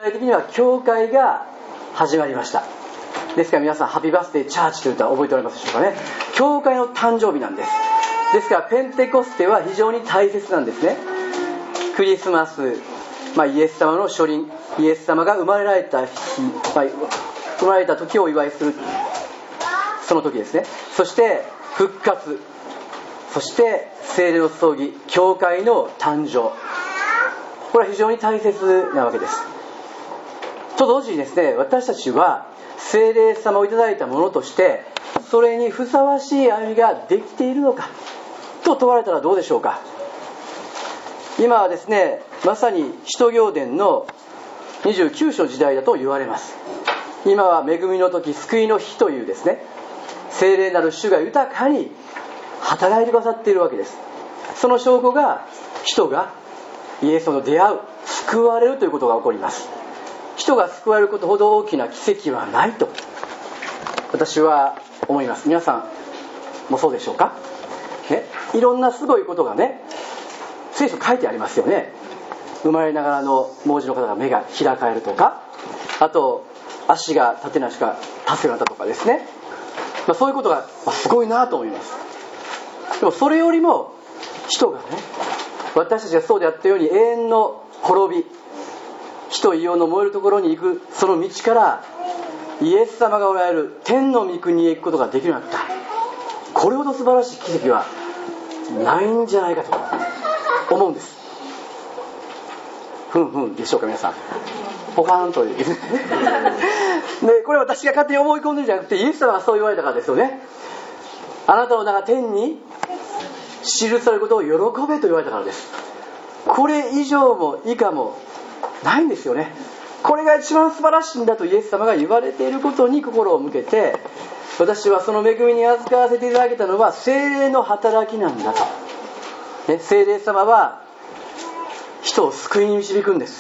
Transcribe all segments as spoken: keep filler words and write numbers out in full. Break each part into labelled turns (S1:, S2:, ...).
S1: 的には教会が始まりました。ですから皆さんハッピーバースデーチャーチという歌を覚えておりますでしょうかね。教会の誕生日なんです。ですからペンテコステは非常に大切なんですね。クリスマス、まあ、イエス様の初臨、イエス様が生まれられた日、まあ、生まれた時をお祝いするその時ですね。そして復活、そして聖霊の注ぎ、教会の誕生、これは非常に大切なわけです。と同時にですね、私たちは聖霊様をいただいたものとしてそれにふさわしい歩みができているのかと問われたらどうでしょうか。今はですね、まさに使徒行伝のにじゅうきゅう章の時代だと言われます。今は恵みの時、救いの日というですね、聖霊なる主が豊かに働いてくださっているわけです。その証拠が人がイエスと出会う、救われるということが起こります。人が救われることほど大きな奇跡はないと私は思います。皆さんもそうでしょうか、ね、いろんなすごいことがね、聖書書いてありますよね。生まれながらの盲人の方が目が開かれるとか、あと足が立てなしか立つようになったとかですね、まあ、そういうことがすごいなと思います。でもそれよりも人がね、私たちがそうであったように永遠の滅び、火と硫黄の燃えるところに行くその道からイエス様がおられる天の御国へ行くことができるようになった、これほど素晴らしい奇跡はないんじゃないかと思うんです。ふんふんでしょうか皆さん。ポカーンというねこれ私が勝手に思い込んでるんじゃなくてイエス様がそう言われたからですよね。あなたの名が天に記されることを喜べと言われたからです。これ以上も以下もないんですよね。これが一番素晴らしいんだとイエス様が言われていることに心を向けて、私はその恵みに預からせていただけたのは聖霊の働きなんだと、ね、聖霊様は人を救いに導くんです。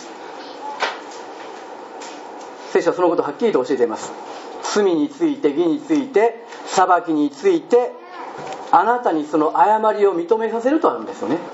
S1: 聖書はそのことをはっきりと教えています。罪について、義について、裁きについて、あなたにその誤りを認めさせるとあるんですよね。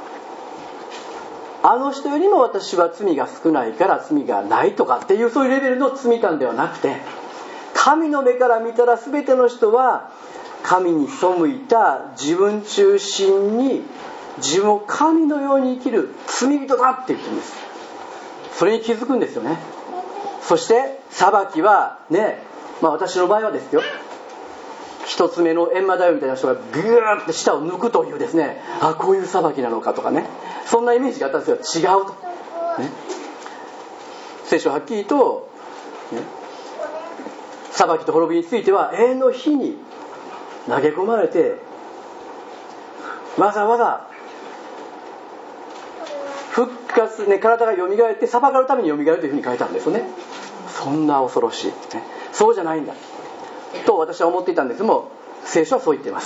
S1: あの人よりも私は罪が少ないから罪がないとかっていうそういうレベルの罪感ではなくて、神の目から見たら全ての人は神に背いた自分中心に自分を神のように生きる罪人だって言ってるんです。それに気づくんですよね。そして裁きはね、まあ私の場合はですよ、一つ目の閻魔大王みたいな人がグーって舌を抜くというですね、あ、こういう裁きなのかとかね、そんなイメージがあったんですよ。違うと、ね、聖書ははっきりと、ね、裁きと滅びについては永遠の火に投げ込まれて、わざわざ復活、ね、体がよみがえって裁かれるためによみがえるというふうに書いたんですよね。そんな恐ろしい、ね、そうじゃないんだと私は思っていたんですけども、聖書はそう言っています。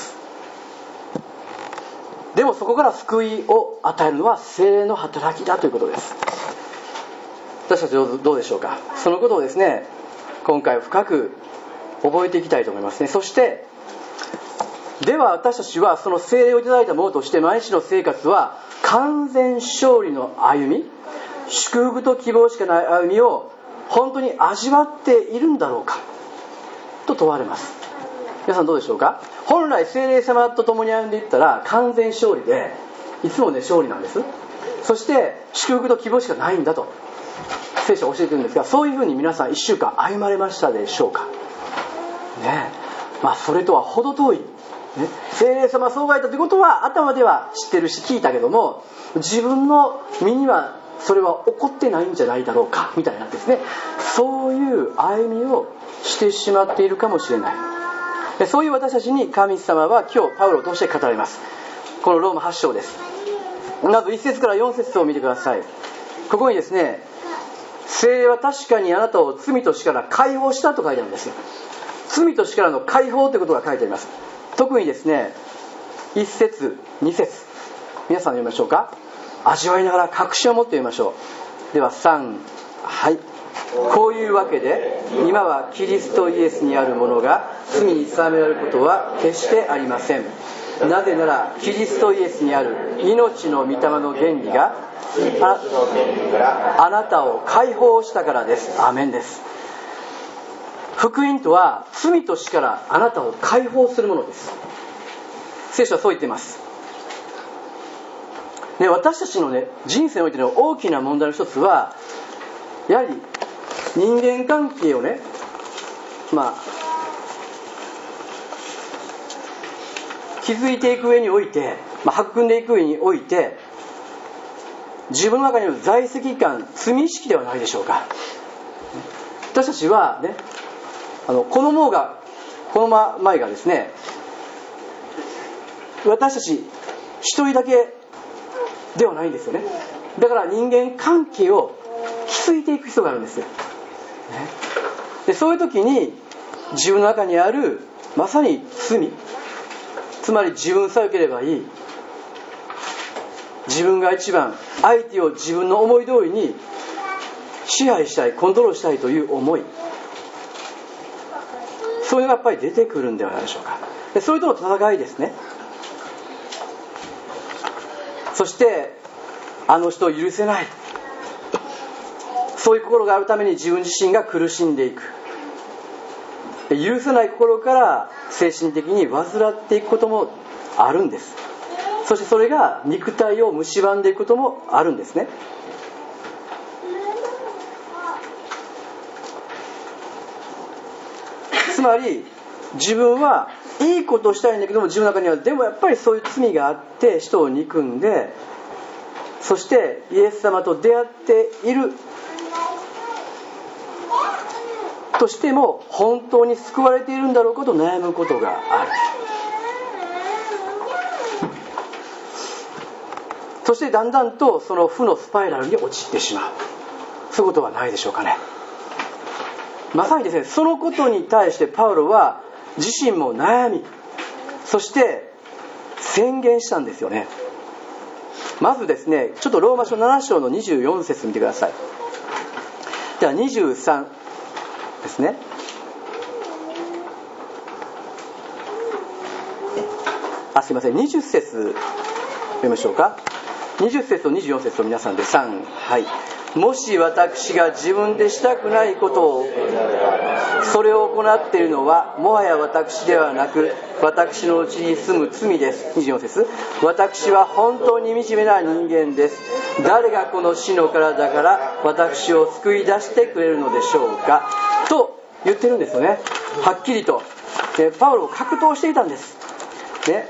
S1: でもそこから救いを与えるのは聖霊の働きだということです。私たちどうでしょうか。そのことをですね、今回深く覚えていきたいと思いますね。そしてでは私たちはその聖霊をいただいたものとして毎日の生活は完全勝利の歩み、祝福と希望しかない歩みを本当に味わっているんだろうかと問われます。皆さんどうでしょうか。本来聖霊様と共に歩んでいったら完全勝利で、いつもね勝利なんです。そして祝福と希望しかないんだと聖書は教えてるんですが、そういうふうに皆さんいっしゅうかん歩まれましたでしょうかね。まあそれとは程遠い、ね、聖霊様そうがいたということは頭では知ってるし聞いたけども、自分の身にはそれは起こってないんじゃないだろうかみたいなですね、そういう歩みをしてしまっているかもしれない。そういう私たちに神様は今日パウロを通して語られます。このローマはち章です。まずいち節からよん節を見てください。ここにですね、聖霊は確かにあなたを罪と死から解放したと書いてあるんですよ。罪と死からの解放ということが書いてあります。特にですね、いち節に節、皆さん読みましょうか。味わいながら確信を持って読みましょう。ではさん、はい。こういうわけで今はキリストイエスにあるものが罪に定められることは決してありません。なぜならキリストイエスにある命の御霊の原理があ、あなたを解放したからです。アーメンです。福音とは罪と死からあなたを解放するものです。聖書はそう言っています。ね、私たちの、ね、人生においての大きな問題の一つは、やはり人間関係をね、まあ築いていく上において、まあ、育んでいく上において、自分の中にある在籍感、罪意識ではないでしょうか。私たちはね、あのこの門がこの前がですね、私たち一人だけではないんですよね。だから人間関係を築いていく必要があるんですよ、ね、でそういう時に自分の中にあるまさに罪、つまり自分さえ良ければいい、自分が一番相手を自分の思い通りに支配したい、コントロールしたいという思い、そういうのがやっぱり出てくるんではないでしょうか。でそれとの戦いですね。そしてあの人を許せない、そういう心があるために自分自身が苦しんでいく。で許せない心から精神的に患っていくこともあるんです。そしてそれが肉体を蝕んでいくこともあるんですね。つまり自分はいいことをしたいんだけども、自分の中にはでもやっぱりそういう罪があって人を憎んで、そしてイエス様と出会っているとしても本当に救われているんだろうかと悩むことがある。そしてだんだんとその負のスパイラルに陥ってしまう、そういうことはないでしょうかね。まさにですね、そのことに対してパウロは自身も悩み、そして宣言したんですよね。まずですね、ちょっとローマ書なな章のにじゅうよん節見てください。ではにじゅうさんですね。あ、すいません、にじゅっ節読みましょうか。にじゅっ節とにじゅうよん節と皆さんでさん、はい。もし私が自分でしたくないことをそれを行っているのはもはや私ではなく私のうちに住む罪です。にじゅうよん節、私は本当に惨めな人間です。誰がこの死の体から私を救い出してくれるのでしょうかと言ってるんですよね。はっきりと、ね、パウロを格闘していたんです、ね、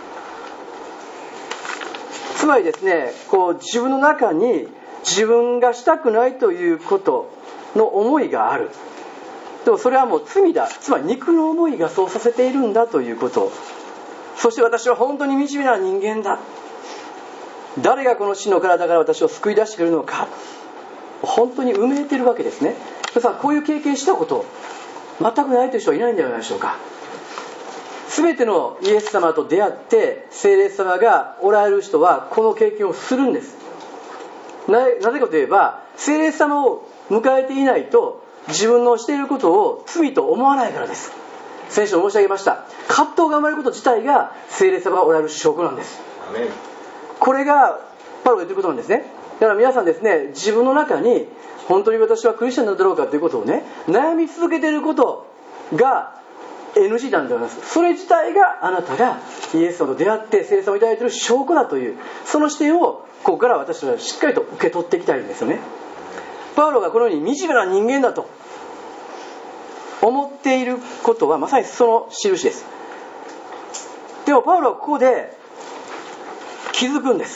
S1: つまりですね、こう自分の中に自分がしたくないということの思いがある。でもそれはもう罪だ、つまり肉の思いがそうさせているんだということ。そして私は本当に惨めな人間だ、誰がこの死の体から私を救い出してくれるのか、本当にうめいているわけですね。さあこういう経験したこと全くないという人はいないんではないでしょうか。全てのイエス様と出会って聖霊様がおられる人はこの経験をするんです。な, なぜかといえば聖霊様を迎えていないと自分のしていることを罪と思わないからです。先週申し上げました、葛藤が生まれること自体が聖霊様がおられる証拠なんです。これがパウロが言っていることなんですね。だから皆さんですね、自分の中に本当に私はクリスチャンなんだろうかということをね、悩み続けていることが エヌジー なんではないです。それ自体があなたがイエス様と出会って聖霊様をいただいている証拠だという、その視点をここから私たちはしっかりと受け取っていきたいんですよね。パウロがこのように惨めな人間だと思っていることはまさにその印です。でもパウロはここで気づくんです。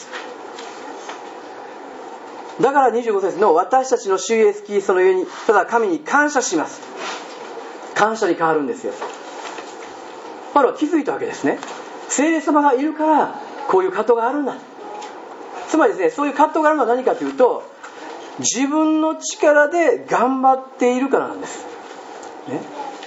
S1: だからにじゅうご節の私たちの主イエスキリストのゆえにただ神に感謝します、感謝に変わるんですよ。パウロは気づいたわけですね。聖霊様がいるからこういう葛藤があるんだ。つまりですね、そういう葛藤があるのは何かというと、自分の力で頑張っているからなんです、ね、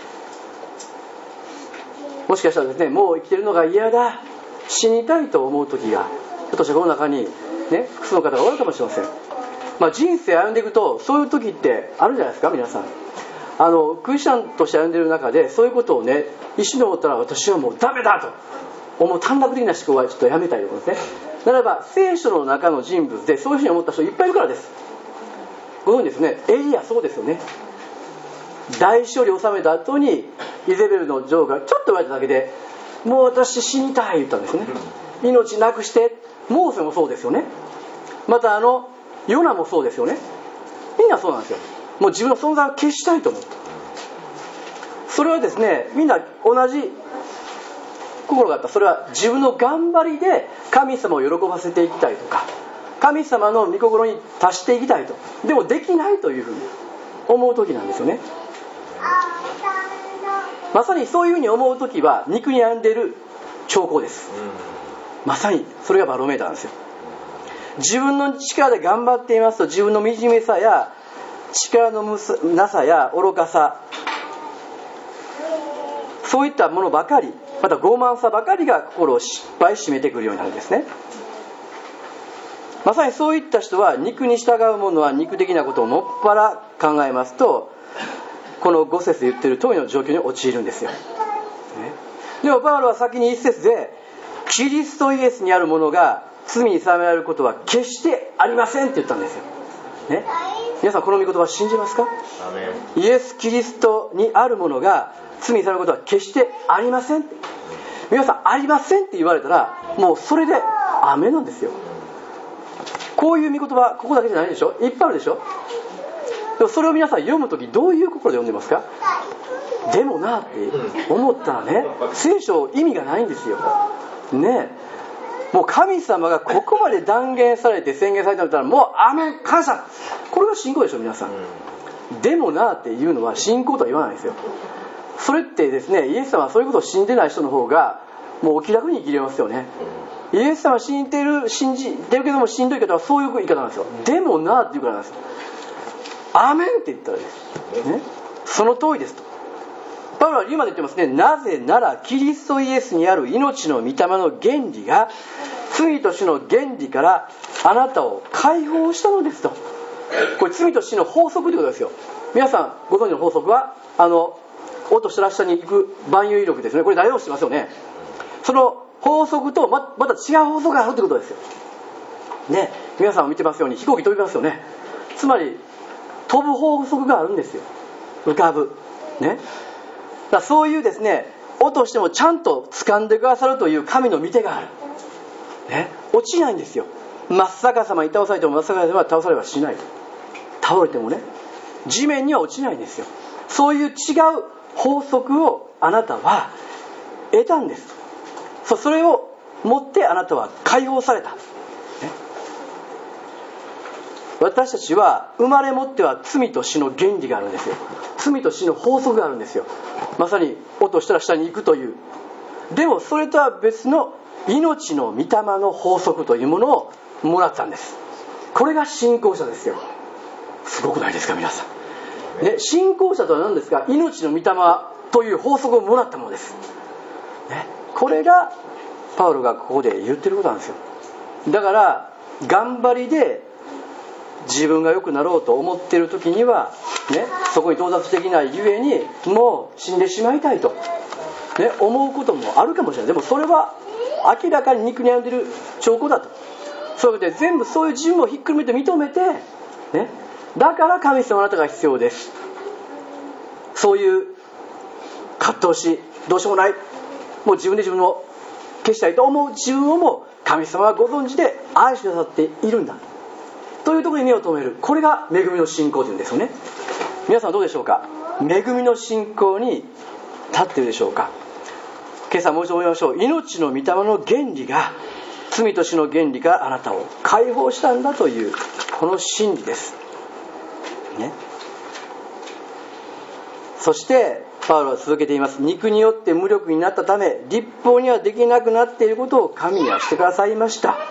S1: もしかしたらですね、もう生きてるのが嫌だ、死にたいと思う時がひょっとしたらこの中に、ね、複数の方がおるかもしれません。まあ、人生歩んでいくとそういう時ってあるんじゃないですか。皆さんあのクリスチャンとして歩んでいる中でそういうことをね、一瞬で思ったら私はもうダメだと思う短絡的な思考はちょっとやめたいと思うんですね。 ならば聖書の中の人物でそういうふうに思った人いっぱいいるからです。ご存知ですね。エリアそうですよね。大勝利を収めた後にイゼベルの女王がちょっと言われただけで、もう私死にたい言ったんですね。命なくして。モーセもそうですよね。またあのヨナもそうですよね。みんなそうなんですよ。もう自分の存在を消したいと思った。それはですね、みんな同じ心があった。それは自分の頑張りで神様を喜ばせていきたいとか、神様の御心に達していきたいと、でもできないというふうに思う時なんですよね。まさにそういうふうに思う時は肉に病んでいる兆候です。まさにそれがバロメーターなんですよ。自分の力で頑張っていますと、自分の惨めさや力のなさや愚かさ、そういったものばかり、また傲慢さばかりが心を失敗締めてくるようになるんですね。まさにそういった人は、肉に従う者は肉的なことをもっぱら考えますと、このご節で言っている通りの状況に陥るんですよ、ね、でもパウロは先に一節で、キリストイエスにあるものが罪に定められることは決してありませんって言ったんですよ、ね、皆さんこの御言葉信じますか？イエス・キリストにあるものが罪に定めることは決してありません。皆さんありませんって言われたら、もうそれでアメなんですよ。こういう御言葉ここだけじゃないでしょ、いっぱいあるでしょ。でもそれを皆さん読むときどういう心で読んでますか？でもなって思ったらね、聖書意味がないんですよね。もう神様がここまで断言されて宣言されたんだったら、もうアメン感謝、これが信仰でしょ皆さん。でもなっていうのは信仰とは言わないんですよ。それってですね、イエス様はそういうことを信じてない人の方がもうお気楽に生きれますよね。イエス様は信じてる信じてるけども、しんどい方はそういう言い方なんですよ。でもなっていうからなんですよ。アーメンって言ったらです、ね、その通りですと。パウロは今で言ってますね。なぜならキリストイエスにある命の御霊の原理が罪と死の原理からあなたを解放したのですと。これ罪と死の法則ということですよ。皆さんご存知の法則は、あの落としたら下に行く万有引力ですね。これ誰でも知ってますよね。その法則と ま, また違う法則があるということですよ、ね、皆さんも見てますように飛行機飛びますよね。つまり飛ぶ法則があるんですよ。浮かぶ、ね、だからそういうですね、落としてもちゃんと掴んでくださるという神の御手がある、ね、落ちないんですよ。真っ逆さまに倒されても真っ逆さまに倒されはしない。倒れてもね、地面には落ちないんですよ。そういう違う法則をあなたは得たんです。そ, それを持ってあなたは解放された、ね、私たちは生まれ持っては罪と死の原理があるんですよ。罪と死の法則があるんですよ。まさに落としたら下に行くという。でもそれとは別の命の御霊の法則というものをもらったんです。これが信仰者ですよ。すごくないですか皆さん、ね、信仰者とは何ですか？命の御霊という法則をもらったものです、ね、これがパウロがここで言ってることなんですよ。だから頑張りで自分が良くなろうと思っている時には、ね、そこに到達できないゆえにもう死んでしまいたいと、ね、思うこともあるかもしれない。でもそれは明らかに肉に病んでいる証拠だと。そういうことで全部そういう自分をひっくるめて認めて、ね、だから神様あなたが必要です。そういう葛藤しどうしようもない、もう自分で自分を消したいと思う自分をも神様はご存知で愛してくださっているんだというところに目を留める。これが恵みの信仰というんですよね。皆さんどうでしょうか？恵みの信仰に立っているでしょうか？今朝もう一度思いましょう。命の御霊の原理が罪と死の原理からあなたを解放したんだというこの真理です、ね、そしてパウロは続けています。肉によって無力になったため立法にはできなくなっていることを神はしてくださいました、ね、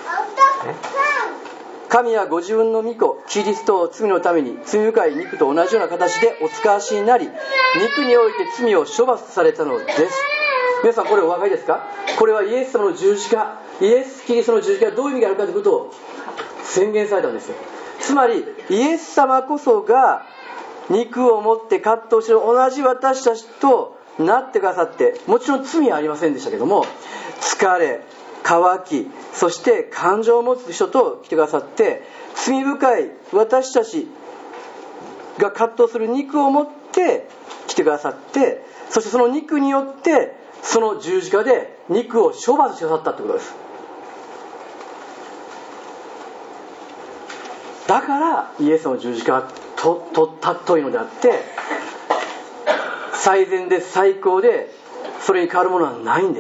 S1: 神はご自分の御子キリストを罪のために罪深い肉と同じような形でお使わしになり、肉において罪を処罰されたのです。皆さんこれお分かりですか？これはイエス様の十字架、イエス・キリストの十字架がどういう意味があるかということを宣言されたんですよ。つまりイエス様こそが肉を持って葛藤している同じ私たちとなってくださって、もちろん罪はありませんでしたけども、疲れ渇き、そして感情を持つ人と来てくださって、罪深い私たちが葛藤する肉を持って来てくださって、そしてその肉によってその十字架で肉を処罰してくださったということです。だからイエスの十字架はとと尊いのであって、最善で最高でそれに変わるものはないんです。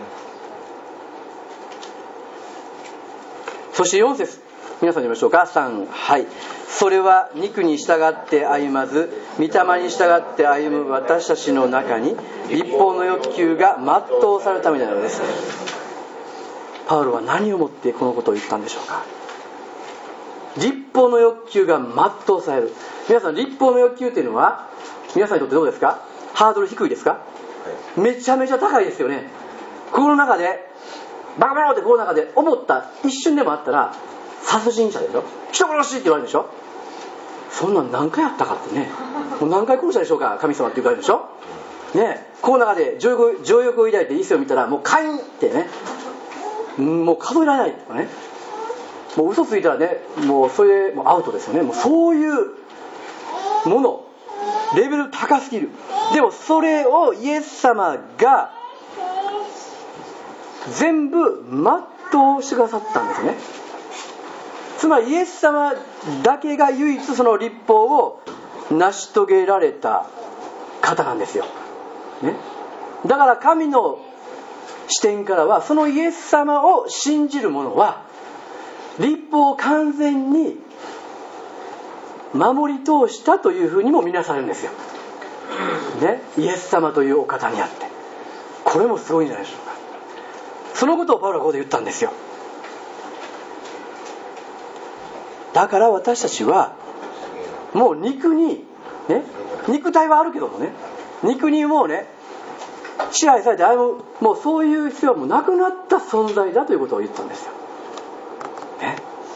S1: そしてよん節、皆さん読みましょうか。さん、はい。それは肉に従って歩まず御霊に従って歩む私たちの中に立法の欲求が全うされるためなのです。パウロは何をもってこのことを言ったんでしょうか。立法の欲求が全うされる。皆さん、立法の欲求というのは皆さんにとってどうですか？ハードル低いですか？めちゃめちゃ高いですよね。この中でバカバカってこの中で思った一瞬でもあったら殺人者でしょ、人殺しって言われるでしょ。そんなん何回やったかってね、もう何回殺したでしょうか神様って言われるでしょね。この中で情欲、情欲を抱いて異性を見たらもうカインってね、もう数えられないとかね、もう嘘ついたらね、もうそれでもうアウトですよね。もうそういうものレベル高すぎる。でもそれをイエス様が全部全うしてくださったんですね。つまりイエス様だけが唯一その律法を成し遂げられた方なんですよ、ね、だから神の視点からはそのイエス様を信じる者は律法を完全に守り通したというふうにも見なされるんですよ、ね、イエス様というお方にあって。これもすごいんじゃないでしょうか。そのことをパウロはここで言ったんですよ。だから私たちはもう肉に、ね、肉体はあるけどもね、肉にもうね支配されて歩む、もうそういう必要はもうなくなった存在だということを言ったんですよ、ね、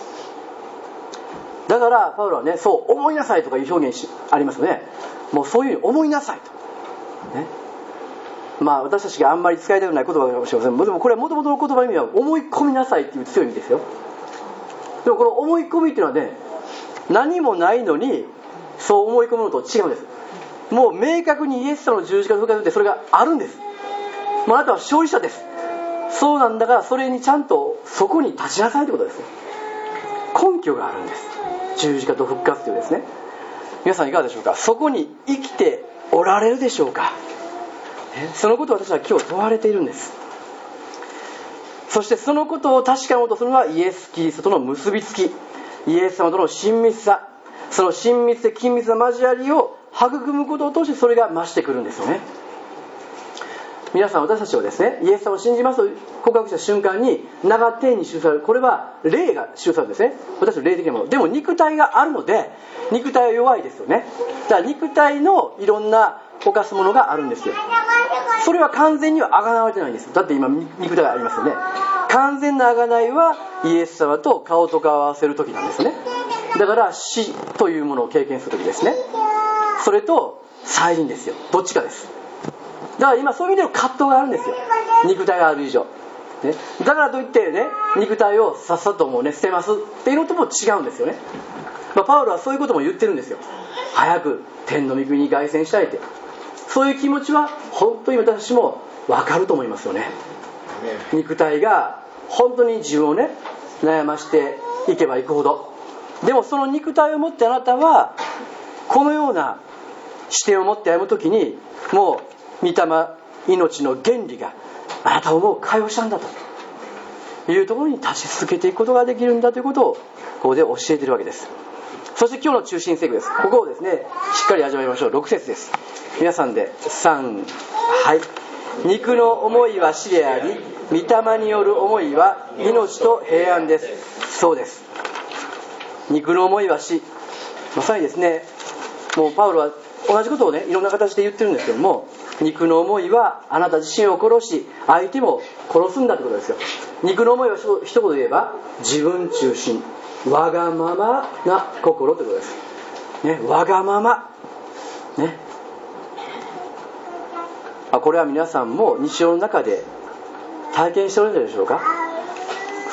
S1: だからパウロはね、そう思いなさいとかいう表現ありますよね。もうそういうふうに思いなさいと、ね、まあ私たちがあんまり使いたくない言葉かもしれません。でもこれはもともとの言葉の意味は思い込みなさいっていう強い意味ですよ。でもこの思い込みっていうのはね、何もないのにそう思い込むのと違うんです。もう明確にイエス様の十字架の復活でそれがあるんです。もうあなたは勝利者です。そうなんだからそれにちゃんとそこに立ちなさいということです。根拠があるんです。十字架と復活というですね。皆さんいかがでしょうか。そこに生きておられるでしょうか。そのことを私は今日問われているんです。そしてそのことを確かめようとするのはイエス・キリストとの結びつき、イエス様との親密さ、その親密で緊密な交わりを育むことを通してそれが増してくるんですよね。皆さん、私たちはですね、イエス様を信じますと告白した瞬間に長天に記される、これは霊が記されるんですね。私の霊的なものでも肉体があるので肉体は弱いですよね。だから肉体のいろんな犯すものがあるんですよ。それは完全には贖われてないんです。だって今肉体がありますよね。完全な贖いはイエス様と顔と顔を合わせる時なんですね。だから死というものを経験する時ですね。それと再臨ですよ。どっちかです。だから今そういう意味での葛藤があるんですよ、肉体がある以上、ね、だからといってね、肉体をさっさともうね捨てますっていうのとも違うんですよね。まあ、パウロはそういうことも言ってるんですよ。早く天の御国に凱旋したいって、そういう気持ちは本当に私も分かると思いますよね。肉体が本当に自分をね悩ましていけばいくほど、でもその肉体を持ってあなたはこのような視点を持って歩むときに、もう御霊命の原理があなたをもう解放したんだというところに立ち続けていくことができるんだということをここで教えているわけです。そして今日の中心聖句です。ここをですねしっかり味わいましょう。ろく節です。皆さんでさん、はい。肉の思いは死であり、御霊による思いは命と平安です。そうです。肉の思いは死、まさにですね、もうパウロは同じことをねいろんな形で言ってるんですけども、肉の思いはあなた自身を殺し相手も殺すんだということですよ。肉の思いは一言で言えば自分中心、わがままな心ということです、ね、わがまま、ね、あこれは皆さんも日常の中で体験しておられるでしょうか。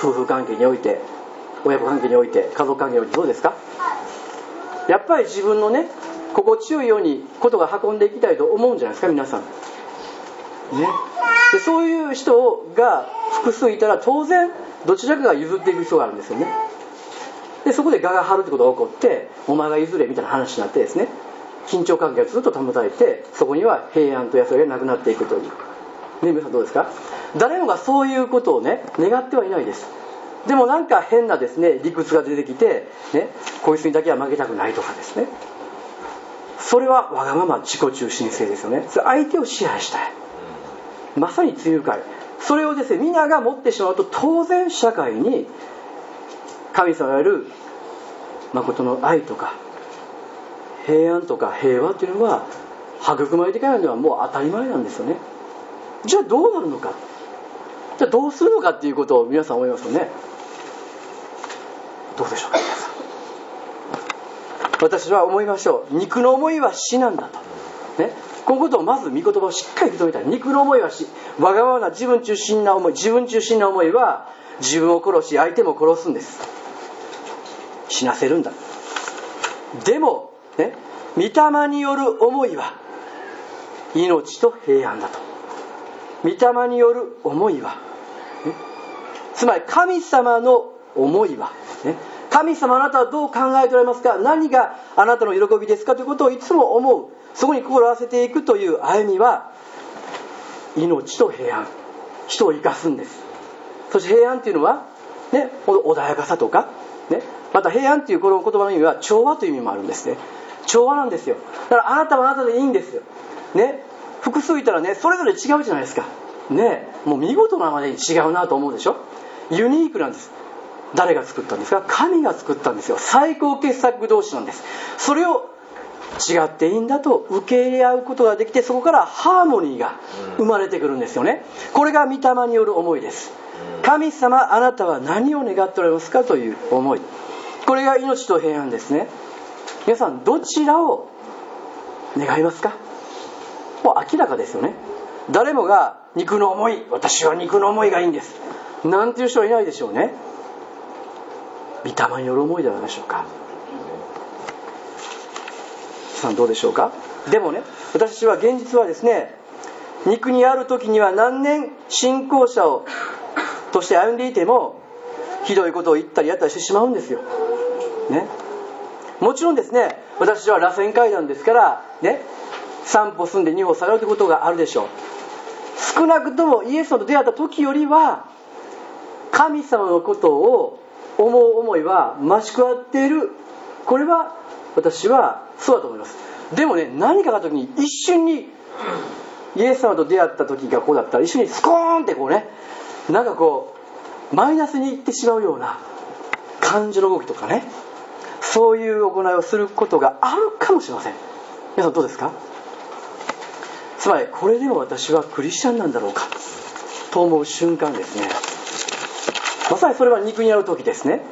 S1: 夫婦関係において、親子関係において、家族関係においてどうですか？やっぱり自分のね、心地よいようにことが運んでいきたいと思うんじゃないですか、皆さんね。でそういう人が複数いたら当然どちらかが譲っていく必要があるんですよね。でそこで我が張るってことが起こって、お前が譲れみたいな話になってですね、緊張関係がずっと保たれて、そこには平安と安らぎがなくなっていくという、ね、皆さんどうですか？誰もがそういうことをね願ってはいないです。でもなんか変なですね理屈が出てきて、ね、こいつにだけは負けたくないとかですね、それはわがまま自己中心性ですよね。それ相手を支配したい、まさに罪深い。それをですね皆が持ってしまうと、当然社会に神様がいる誠の愛とか平安とか平和というのは育まれていかないのはもう当たり前なんですよね。じゃあどうなるのか、じゃあどうするのかっていうことを皆さん思いますよね。どうでしょうか皆さん。私は思いましょう。肉の思いは死なんだと、ね、このことをまず御言葉をしっかり受け止めたい。肉の思いは死、わがままな自分中心な思い、自分中心な思いは自分を殺し相手も殺すんです。死なせるんだ。でもね、御霊による思いは命と平安だと。御霊による思いは、ね、つまり神様の思いは、ね、神様あなたはどう考えておられますか、何があなたの喜びですかということをいつも思う、そこに心を合わせていくという歩みは命と平安、人を生かすんです。そして平安というのは、ね、穏やかさとか、ね、また平安というこの言葉の意味は調和という意味もあるんですね。調和なんですよ。だからあなたはあなたでいいんですよ、ね、複数いたらねそれぞれ違うじゃないですか、ね、もう見事なまでに違うなと思うでしょ。ユニークなんです。誰が作ったんですか？神が作ったんですよ。最高傑作同士なんです。それを違っていいんだと受け入れ合うことができて、そこからハーモニーが生まれてくるんですよね。これが御霊による思いです。神様あなたは何を願っておられますかという思い、これが命と平安ですね。皆さんどちらを願いますか？もう明らかですよね。誰もが肉の思い、私は肉の思いがいいんですなんていう人はいないでしょうね。御霊による思いではないでしょうか。皆さんどうでしょうか。でもね、私たちは現実はですね、肉にある時には何年信仰者をとして歩んでいてもひどいことを言ったりやったりしてしまうんですよ、ね、もちろんですね、私たちは螺旋階段ですからね、さん歩進んでに歩下がるということがあるでしょう。少なくともイエス様と出会った時よりは神様のことを思う思いは増し加わっている。これは私はそうだと思います。でもね、何かがあった時に一瞬にイエス様と出会った時がこうだったら一緒にスコーンってこうね、なんかこうマイナスにいってしまうような感情の動きとかね、そういう行いをすることがあるかもしれません。皆さんどうですか？つまりこれでも私はクリスチャンなんだろうかと思う瞬間ですね。まさにそれは肉にある時ですね。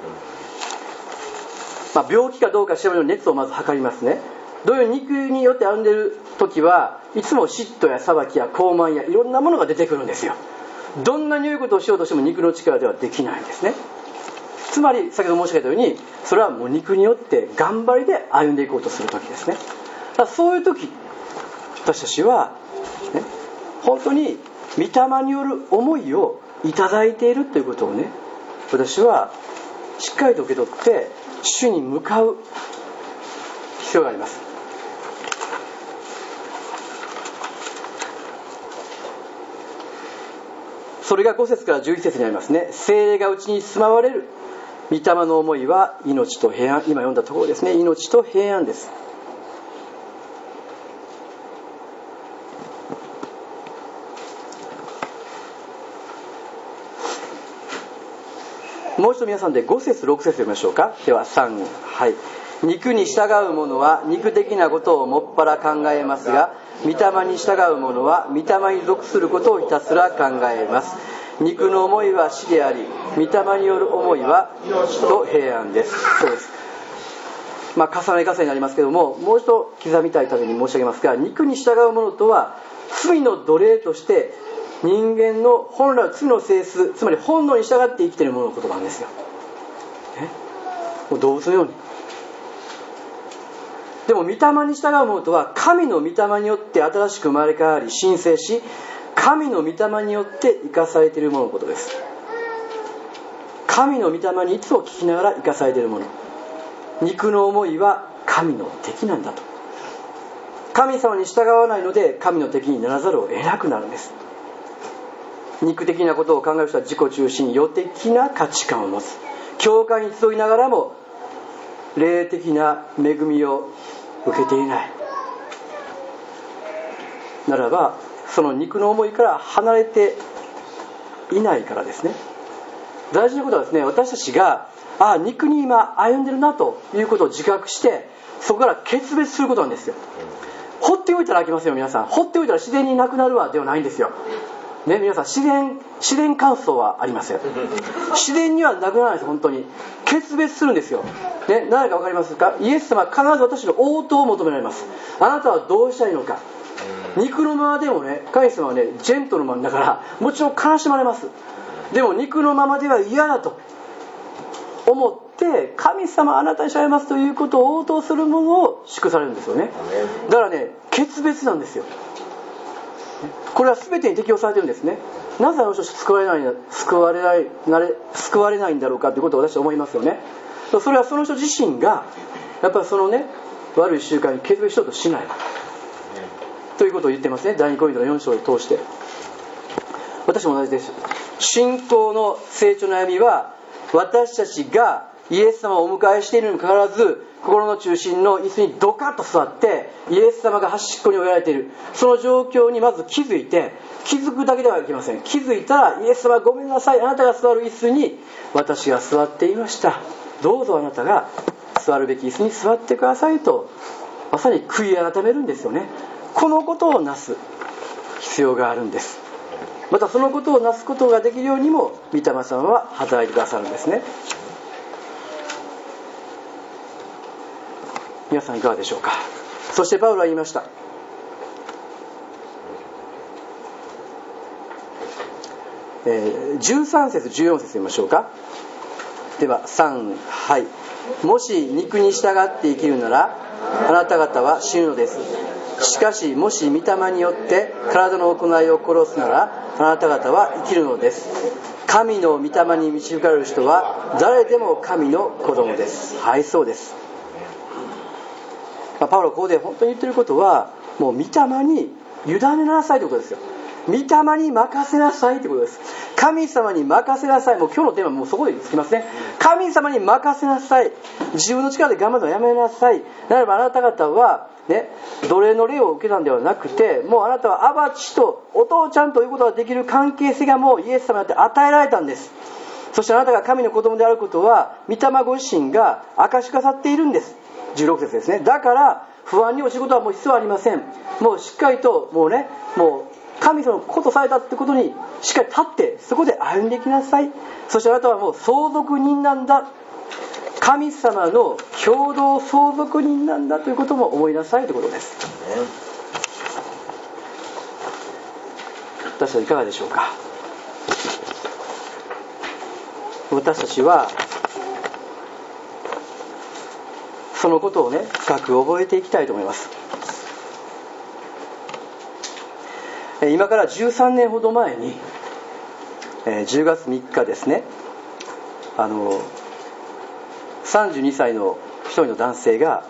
S1: まあ、病気かどうか調べる熱をまず測りますね。どういう肉によって歩んでいる時はいつも嫉妬や裁きや傲慢やいろんなものが出てくるんですよ。どんなに良いことをしようとしても肉の力ではできないんですね。つまり先ほど申し上げたように、それはもう肉によって頑張りで歩んでいこうとする時ですね。だからそういう時私たちは、ね、本当に御霊による思いをいただいているということをね、私はしっかりと受け取って主に向かう必要があります。それがご節からじゅういち節にありますね。聖霊がうちに住まわれる御霊の思いは命と平安、今読んだところですね。命と平安です。もう一度皆さんでご節ろく節読みましょうか。ではさん、はい。肉に従う者は肉的なことをもっぱら考えますが、御霊に従う者は御霊に属することをひたすら考えます。肉の思いは死であり、御霊による思いは命と平安です。そうです。まあ重ね重ねになりますけども、もう一度刻みたいために申し上げますが、肉に従う者とは罪の奴隷として人間の本来の罪の性質、つまり本能に従って生きている者のことなんですよ。ね、もう動物のように。でも御霊に従う者とは神の御霊によって新しく生まれ変わり神聖し、神の御霊によって生かされている者のことです。神の御霊にいつも聞きながら生かされている者、肉の思いは神の敵なんだと。神様に従わないので神の敵にならざるを得なくなるんです。肉的なことを考える人は自己中心、世的な価値観を持つ。教会に集いながらも霊的な恵みを受けていないならば、その肉の思いから離れていないからですね。大事なことはですね、私たちがああ肉に今歩んでるなということを自覚して、そこから決別することなんですよ。放っておいたら飽きますよ皆さん。放っておいたら自然になくなるわではないんですよ、ね、皆さん自然自然乾燥はありません。自然にはなくならないです。本当に決別するんですよ、ね、何か分かりますか。イエス様は必ず私の応答を求められます。あなたはどうしたいのか。肉のままでもね、神様はねジェントルマンだからもちろん悲しまれます。でも肉のままでは嫌だと思って神様あなたに従いますということを応答するものを祝されるんですよね。だからね決別なんですよ。これは全てに適用されてるんですね。なぜあの人救われない救われないなれ救われないんだろうかということを私は思いますよね。それはその人自身がやっぱりそのね悪い習慣に決別しようとしないということを言ってますね。第二コリントのよん章を通して。私も同じです。信仰の成長の歩みは私たちがイエス様をお迎えしているにもかかわらず、心の中心の椅子にドカッと座ってイエス様が端っこに置かれている、その状況にまず気づいて、気づくだけではいけません。気づいたらイエス様ごめんなさい、あなたが座る椅子に私が座っていました、どうぞあなたが座るべき椅子に座ってくださいと、まさに悔い改めるんですよね。このことをなす必要があるんです。またそのことをなすことができるようにも御霊様は働いてくださるんですね。皆さんいかがでしょうか。そしてパウロは言いました。えー、じゅうさん節じゅうよん節読みましょうか。ではさん、はい。もし肉に従って生きるならあなた方は死ぬのです。しかしもし御霊によって体の行いを殺すならあなた方は生きるのです。神の御霊に導かれる人は誰でも神の子供です。はい、そうです。パウロここで本当に言ってることは、もう御霊に委ねなさいということですよ。御霊に任せなさいということです。神様に任せなさい。もう今日のテーマもうそこでつきますね。神様に任せなさい。自分の力で頑張るのをやめなさい。ならばあなた方はね、奴隷の霊を受けたんではなくて、もうあなたはアバ父とお父ちゃんということができる関係性がもうイエス様によって与えられたんです。そしてあなたが神の子供であることは御霊ご自身が証しくださっているんです。じゅうろく節ですね。だから不安に落ちることはもう必要ありません。もうしっかりともうね、もう神様のことされたってことにしっかり立ってそこで歩んでいきなさい。そしてあなたはもう相続人なんだ、神様の共同相続人なんだということも思いなさいということです。私はいかがでしょうか。私たちはそのことをね深く覚えていきたいと思います。今からじゅうさんねんほど前にじゅうがつみっかですね、あのさんじゅうにさいの一人の男性が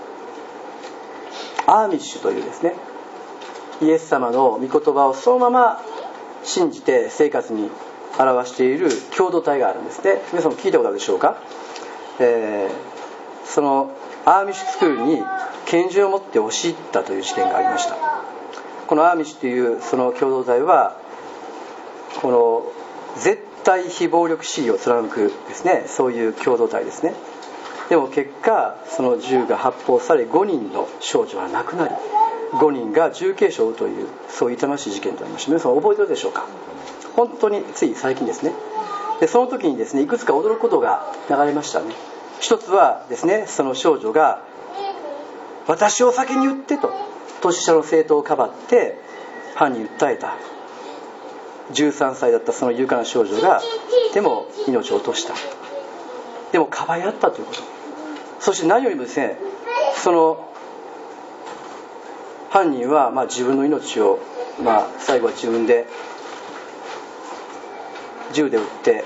S1: アーミッシュというですね、イエス様の御言葉をそのまま信じて生活に表している共同体があるんですね。皆さんも聞いたことあるでしょうか。えー、そのアーミッシュスクールに拳銃を持って押し入ったという事件がありました。このアーミッシュというその共同体はこの絶対非暴力主義を貫くですね、そういう共同体ですね。でも結果その銃が発砲されごにんの少女が亡くなりごにんが重軽傷を負うというそういう痛ましい事件となりました。皆さん覚えてるでしょうか。本当につい最近ですね。でその時にですねいくつか驚くことが流れましたね。一つはですね、その少女が私を先に撃ってと年下の生徒をかばって犯人訴えたじゅうさんさいだったその勇敢な少女がでも命を落とした。でもかばい合ったということ。そして何よりもですね、その犯人はまあ自分の命を、まあ、最後は自分で銃で撃って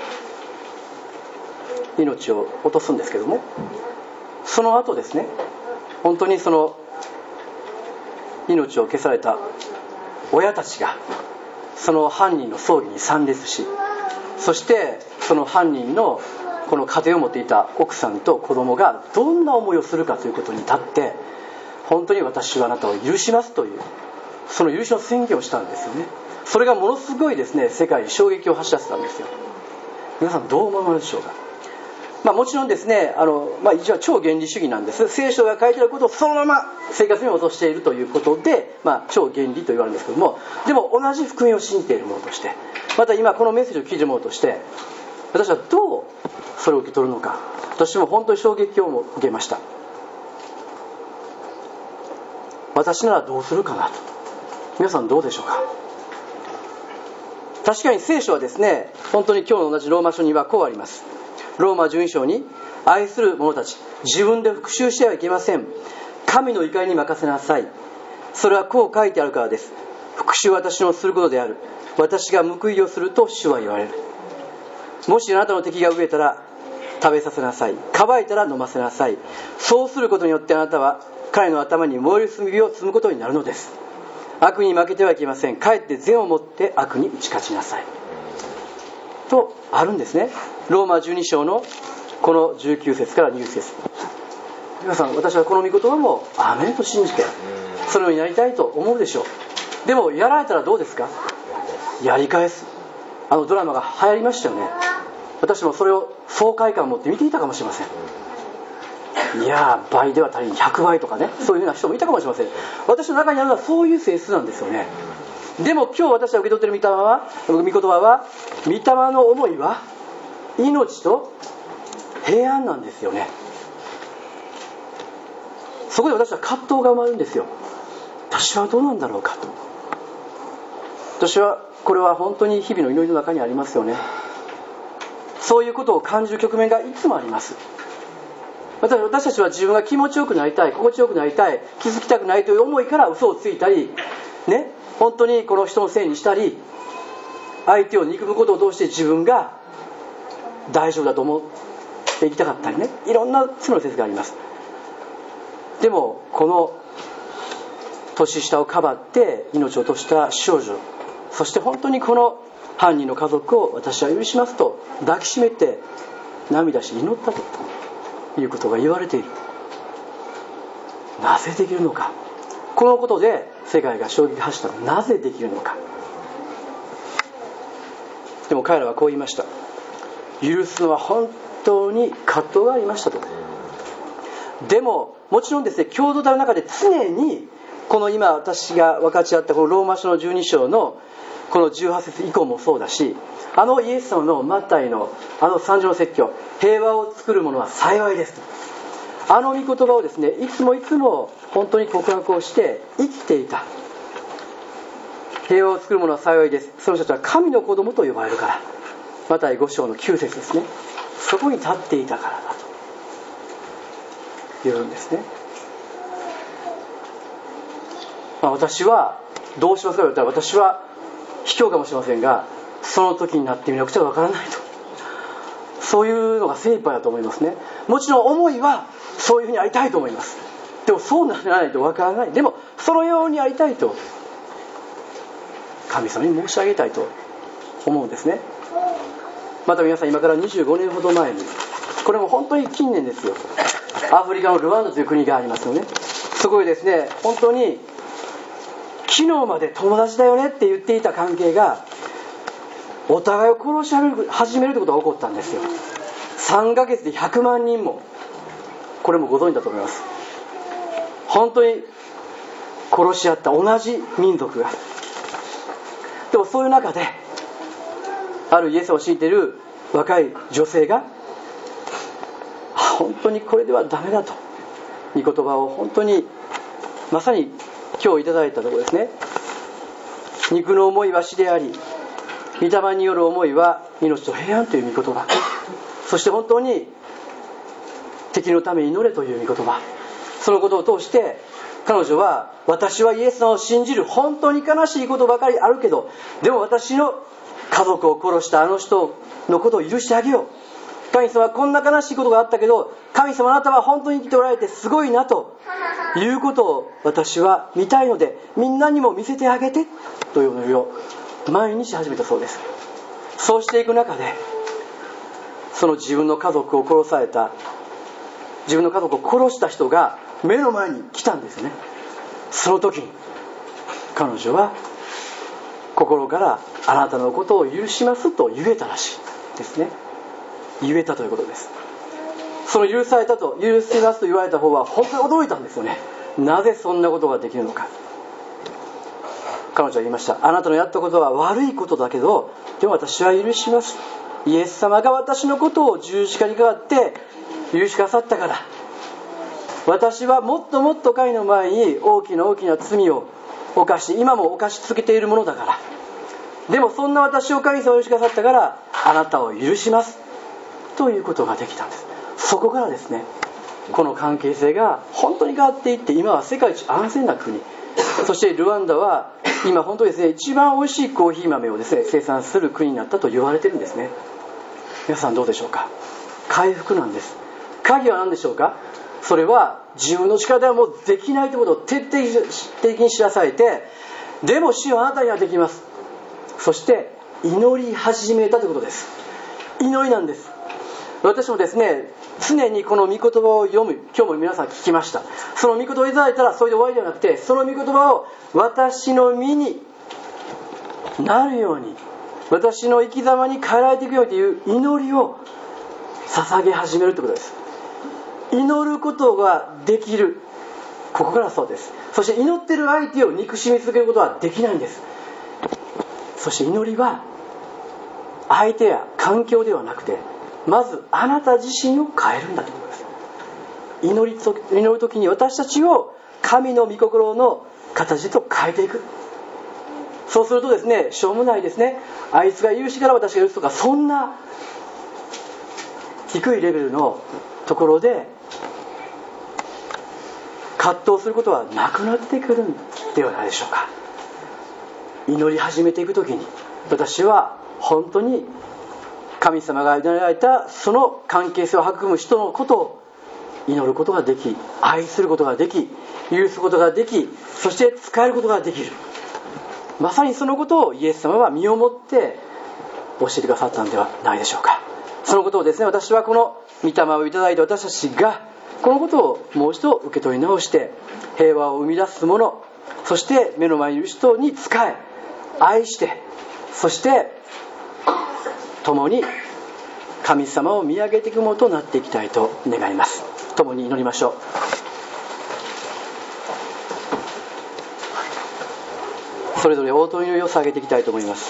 S1: 命を落とすんですけども、その後ですね、本当にその命を消された親たちがその犯人の葬儀に参列し、そしてその犯人のこの家庭を持っていた奥さんと子供がどんな思いをするかということに立って、本当に私はあなたを許しますというその許しの宣言をしたんですよね。それがものすごいですね、世界に衝撃を走らせたんですよ。皆さんどう思うのでしょうか。まあ、もちろんですね、あの、まあ、一応超原理主義なんです。聖書が書いてあることをそのまま生活に落としているということで、まあ、超原理と言われるんですけども、でも同じ福音を信じている者として、また今このメッセージを聞いている者として、私はどうそれを受け取るのか、私も本当に衝撃を受けました。私ならどうするかなと。皆さんどうでしょうか。確かに聖書はですね、本当に今日の同じローマ書にはこうあります。ローマじゅうに章に、愛する者たち、自分で復讐してはいけません。神の怒りに任せなさい。それはこう書いてあるからです。復讐は私のすることである。私が報いをすると主は言われる。もしあなたの敵が飢えたら食べさせなさい。乾いたら飲ませなさい。そうすることによってあなたは彼の頭に燃える炭火を積むことになるのです。悪に負けてはいけません。かえって善をもって悪に打ち勝ちなさいとあるんですね。ローマじゅうに章のこのじゅうきゅう節からにじゅう節。皆さん、私はこの御言葉もアーメンと信じてそのようにやりたいと思うでしょう。でもやられたらどうですか。やり返す。あのドラマが流行りましたよね。私もそれを爽快感を持って見ていたかもしれません。いやー、倍では足りんひゃくばいとかね、そういうような人もいたかもしれません。私の中にあるのはそういう性質なんですよね。でも今日私が受け取っている御霊は、御言葉は、御霊の思いは命と平安なんですよね。そこで私は葛藤が生まれるんですよ。私はどうなんだろうかと。私はこれは本当に日々の祈りの中にありますよね。そういうことを感じる局面がいつもあります。私たちは自分が気持ちよくなりたい、心地よくなりたい、気づきたくないという思いから嘘をついたりね、本当にこの人のせいにしたり、相手を憎むことを通して自分が大丈夫だと思っていきたかったりね、いろんなその説があります。でもこの年下をかばって命を落とした少女、そして本当にこの犯人の家族を私は許しますと抱きしめて涙し祈ったということが言われている。なぜできるのか。このことで世界が衝撃を走った。なぜできるのか。でも彼らはこう言いました。許すのは本当に葛藤がありましたと。でももちろんですね、共同体の中で常にこの今私が分かち合ったこのローマ書のじゅうに章のこのじゅうはち節以降もそうだし、あのイエス様のマタイのあの三条の説教、平和を作る者は幸いですと、あの御言葉をですね、いつもいつも本当に告白をして生きていた。平和を作る者は幸いです、その人たちは神の子供と呼ばれるから、マタイご章のきゅう節ですね。そこに立っていたからだと言うんですね。まあ、私はどうしますかと言ったら、私は卑怯かもしれませんが、その時になってみなくちゃわからないと、そういうのが精一杯だと思いますね。もちろん思いはそういうふうにありたいと思います。でもそうならないとわからない。でもそのようにありたいと神様に申し上げたいと思うんですね。また皆さん、今からにじゅうごねんほど前に、これも本当に近年ですよ、アフリカのルワンダという国がありますよね。そこでですね、本当に昨日まで友達だよねって言っていた関係がお互いを殺し始めるということが起こったんですよ。さんかげつでひゃくまんにんも、これもご存知だと思います。本当に殺し合った同じ民族が。でもそういう中であるイエスを信じている若い女性が、本当にこれではダメだと、御言葉を本当にまさに今日いただいたところですね、 肉の思いは死であり、御霊による思いは命と平安という御言葉、そして本当に敵のために祈れという御言葉、そのことを通して彼女は、私はイエス様を信じる、本当に悲しいことばかりあるけど、でも私の家族を殺したあの人のことを許してあげよう、神様はこんな悲しいことがあったけど、神様あなたは本当に生きておられてすごいなということを私は見たいので、みんなにも見せてあげてという祈りを毎日始めたそうです。そうしていく中で、その自分の家族を殺された、自分の家族を殺した人が目の前に来たんですね。その時に彼女は心からあなたのことを許しますと言えたらしいですね。言えたということです。その許されたと、許しますと言われた方は本当に驚いたんですよね。なぜそんなことができるのか。彼女は言いました。あなたのやったことは悪いことだけど、でも私は許します。イエス様が私のことを十字架にかかって許しくださったから、私はもっともっと神の前に大きな大きな罪を犯し、今も犯し続けているものだから、でもそんな私を神様が許しくださったから、あなたを許しますということができたんです。そこからですね、この関係性が本当に変わっていって、今は世界一安全な国、そしてルワンダは今本当にですね、一番美味しいコーヒー豆をですね生産する国になったと言われているんですね。皆さんどうでしょうか。回復なんです。鍵は何でしょうか。それは自分の力ではもうできないということを徹底的に知らされて、でも主よあなたにはできます、そして祈り始めたということです。祈りなんです。私もですね、常にこの御言葉を読む、今日も皆さん聞きました。その御言葉をいただいたらそれで終わりではなくて、その御言葉を私の身になるように、私の生き様に変えられていくようにという祈りを捧げ始めるということです。祈ることができる、ここからそうです。そして祈っている相手を憎しみ続けることはできないんです。そして祈りは相手や環境ではなくて、まずあなた自身を変えるんだということです。祈りと祈るときに私たちを神の御心の形へと変えていく。そうするとですね、しょうもないですね、あいつが許しから私が許すとか、そんな低いレベルのところで葛藤することはなくなってくるんではないでしょうか。祈り始めていくときに、私は本当に神様が祈られたその関係性を育む人のことを祈ることができ、愛することができ、許すことができ、そして使えることができる。まさにそのことをイエス様は身をもって教えてくださったのではないでしょうか。そのことをですね、私はこの御霊をいただいて、私たちがこのことをもう一度受け取り直して、平和を生み出すもの、そして目の前にいる人に仕え、愛して、そして共に神様を見上げていくものとなっていきたいと願います。共に祈りましょう。それぞれ応答の祈りを捧げていきたいと思います。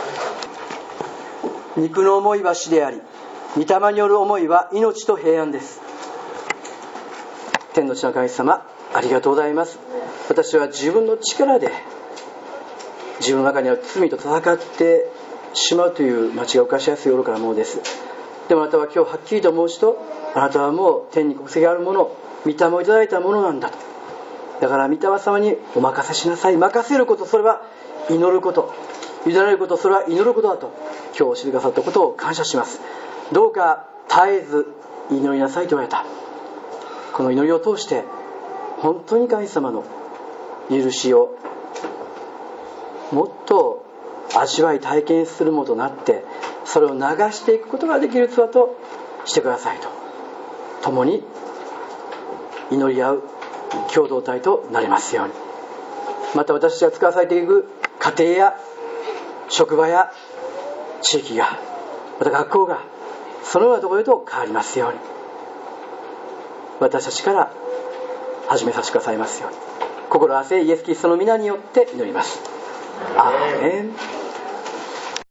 S1: 肉の思いは死であり、御霊による思いは命と平安です。天の地の神様、ありがとうございます。私は自分の力で自分の中にある罪と戦ってしまうという間違いを犯しやすい愚かなものです。でもあなたは今日はっきりと申しと、あなたはもう天に国籍があるもの、御霊をいただいたものなんだと。だから御霊様にお任せしなさい。任せること、それは祈ること、委ねること、それは祈ることだと今日教えてくださったことを感謝します。どうか絶えず祈りなさいと言われたこの祈りを通して、本当に神様の許しをもっと味わい体験するものとなって、それを流していくことができる器としてくださいと、共に祈り合う共同体となりますように。また私たちが使わされていく家庭や職場や地域が、また学校がそのようなところへと変わりますように、私たちから始めさせてくださいますように、心合わせイエス・キリストの皆によって祈ります。アーメン。